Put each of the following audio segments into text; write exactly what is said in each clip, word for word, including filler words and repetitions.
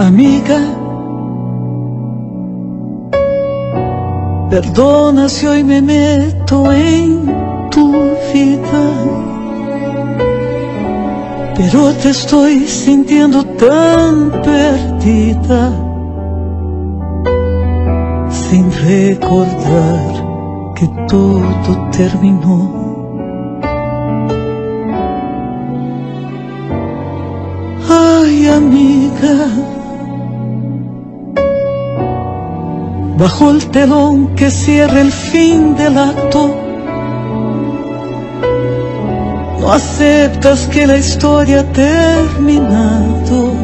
Amiga, perdona si hoy me meto en tu vida, pero te estoy sintiendo tan perdida, sin recordar que todo terminó. Ay, amiga, bajo el telón que cierra el fin del acto, no aceptas que la historia ha terminado.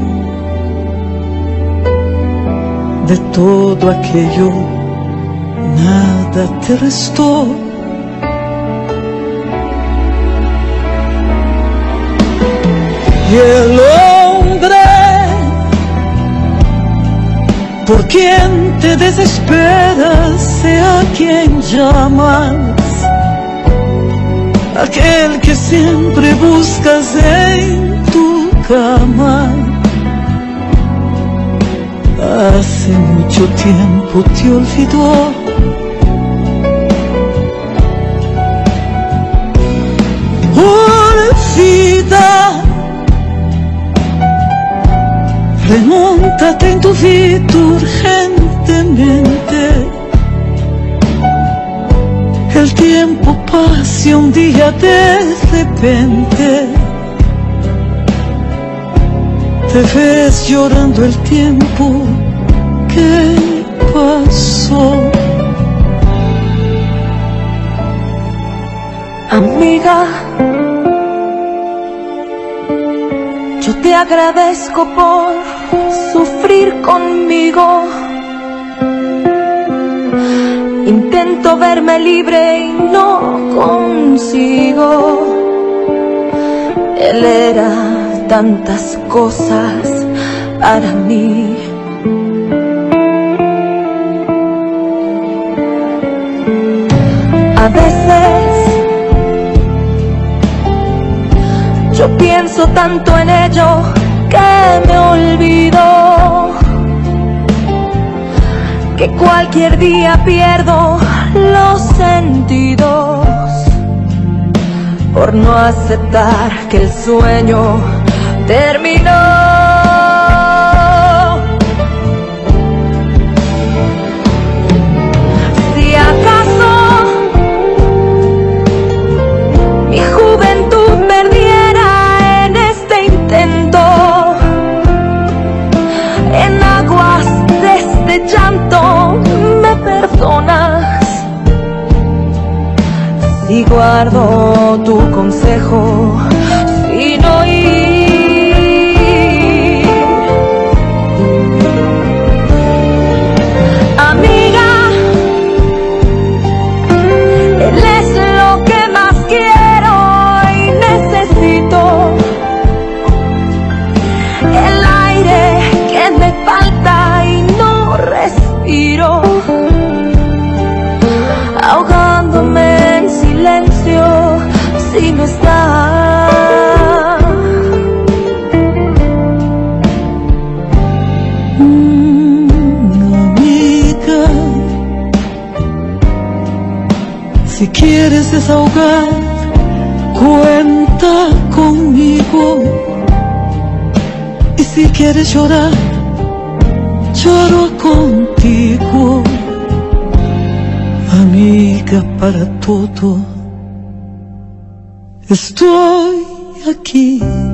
De todo aquello nada te restó. Y el hombre por quien te desesperas, sea quien llamas, aquel que siempre buscas en tu cama, hace mucho tiempo te olvidó. Olvida, remóntate en tu vida urgentemente. El tiempo pasa un día de repente. Te ves llorando el tiempo que pasó. Amiga, yo te agradezco por sufrir conmigo. Intento verme libre y no consigo. Él era tantas cosas para mí. A veces yo pienso tanto en ello que me olvido, que cualquier día pierdo los sentidos por no aceptar que el sueño terminó. Si acaso mi juventud perdiera en este intento, en aguas de este llanto me perdonas si guardo tu consejo sin oír. Amiga, él es lo que más quiero y necesito, el aire que me falta y no respiro, ahogándome en silencio si no está. Mm, amiga, si quieres desahogar, cuenta conmigo. Y si quieres llorar, lloro contigo. Amiga, para todo estoy aquí.